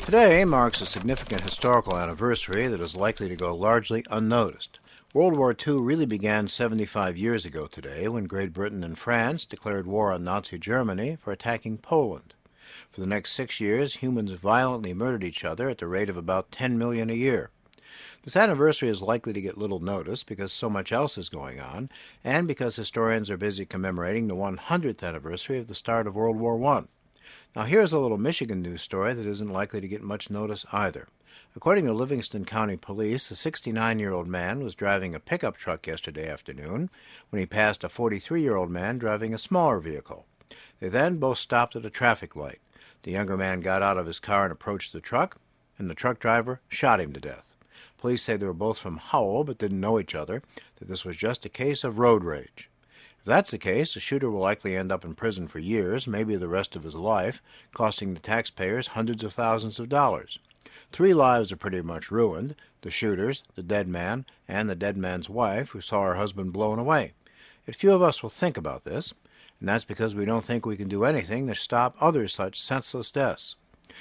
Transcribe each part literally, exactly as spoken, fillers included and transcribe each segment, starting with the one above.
Today marks a significant historical anniversary that is likely to go largely unnoticed. World War Two really began seventy-five years ago today when Great Britain and France declared war on Nazi Germany for attacking Poland. For the next six years, humans violently murdered each other at the rate of about ten million a year. This anniversary is likely to get little notice because so much else is going on, and because historians are busy commemorating the one hundredth anniversary of the start of World War One. Now here's a little Michigan news story that isn't likely to get much notice either. According to Livingston County Police, a sixty-nine-year-old man was driving a pickup truck yesterday afternoon when he passed a forty-three-year-old man driving a smaller vehicle. They then both stopped at a traffic light. The younger man got out of his car and approached the truck, and the truck driver shot him to death. Police say they were both from Howell but didn't know each other, that this was just a case of road rage. If that's the case, the shooter will likely end up in prison for years, maybe the rest of his life, costing the taxpayers hundreds of thousands of dollars. Three lives are pretty much ruined: the shooter's, the dead man, and the dead man's wife, who saw her husband blown away. Yet few of us will think about this, and that's because we don't think we can do anything to stop other such senseless deaths.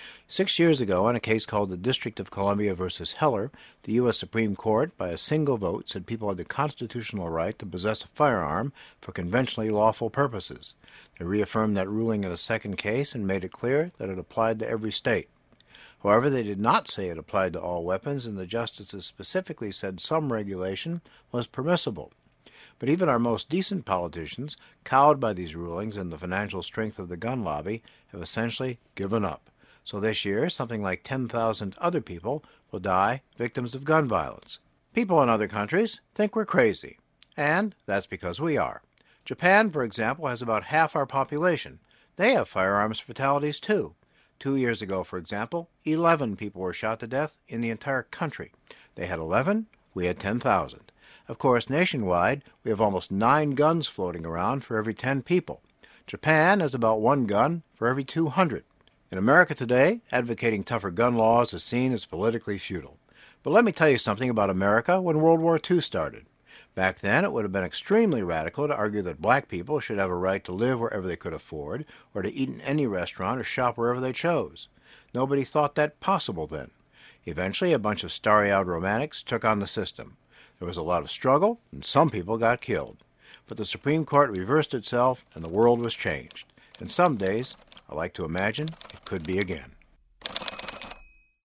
Six years ago, in a case called the District of Columbia versus Heller, the U S Supreme Court, by a single vote, said people had the constitutional right to possess a firearm for conventionally lawful purposes. They reaffirmed that ruling in a second case and made it clear that it applied to every state. However, they did not say it applied to all weapons, and the justices specifically said some regulation was permissible. But even our most decent politicians, cowed by these rulings and the financial strength of the gun lobby, have essentially given up. So this year, something like ten thousand other people will die victims of gun violence. People in other countries think we're crazy, and that's because we are. Japan, for example, has about half our population. They have firearms fatalities too. Two years ago, for example, eleven people were shot to death in the entire country. They had eleven, we had ten thousand. Of course, nationwide, we have almost nine guns floating around for every ten people. Japan has about one gun for every two hundred. In America today, advocating tougher gun laws is seen as politically futile. But let me tell you something about America when World War Two started. Back then, it would have been extremely radical to argue that black people should have a right to live wherever they could afford, or to eat in any restaurant or shop wherever they chose. Nobody thought that possible then. Eventually, a bunch of starry-eyed romantics took on the system. There was a lot of struggle, and some people got killed. But the Supreme Court reversed itself, and the world was changed. And some days, I like to imagine, it could be again.